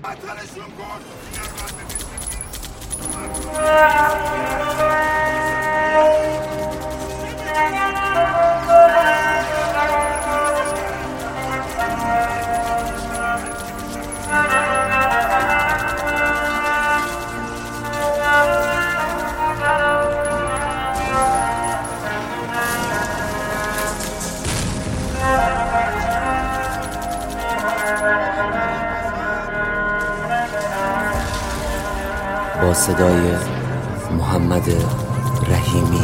با صدای محمد رحیمی.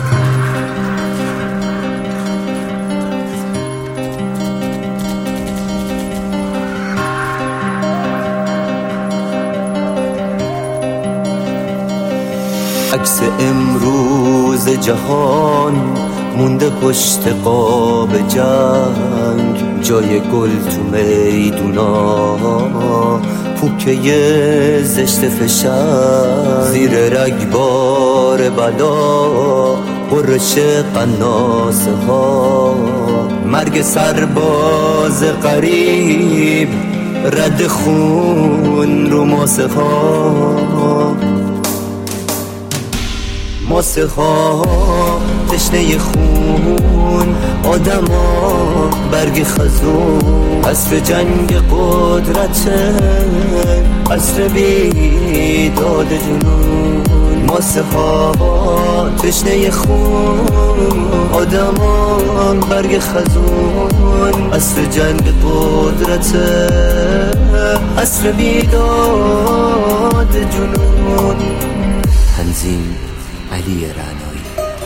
عکس امروز جهان مونده پشت قاب جنگ، جای گل تو میدونا، پوکه زشت فشنگ، زیر رگبار بلا قرش قناصه ها، مرگ سرباز غریب، رد خون رو ماسه ها، ماسه ها تشنه خون، آدم ها برگ خزون، عصر جنگ قدرته، عصر بیداد جنون، ماسه ها تشنه خون، آدم ها برگ خزون، عصر جنگ قدرته، عصر بیداد جنون. تنظیم علی رعنایی.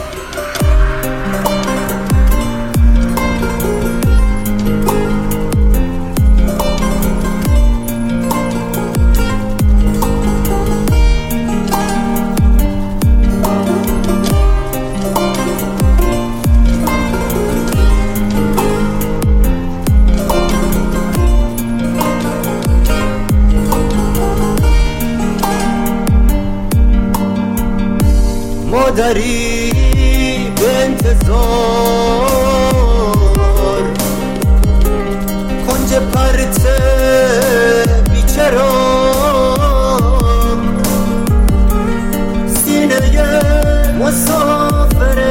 مادری به انتظار، کنج پرت بیچرا، سینه مسافرش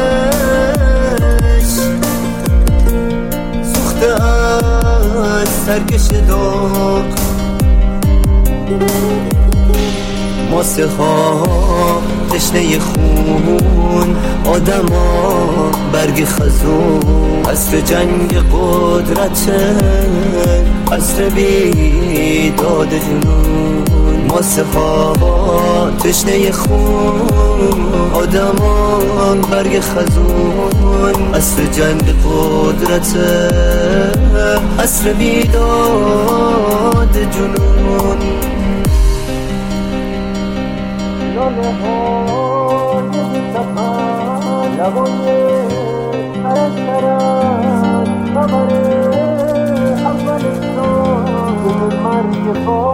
سوخته از سرکش داغ، ماسه ها تشنه خون، آدم ها برگ خزون، عصر جنگ قدرته، عصر بیداد جنون، ماسه ها تشنه خون، آدم ها برگ خزون، عصر جنگ قدرته، عصر بیداد جنون. لبای خبر اول مرگ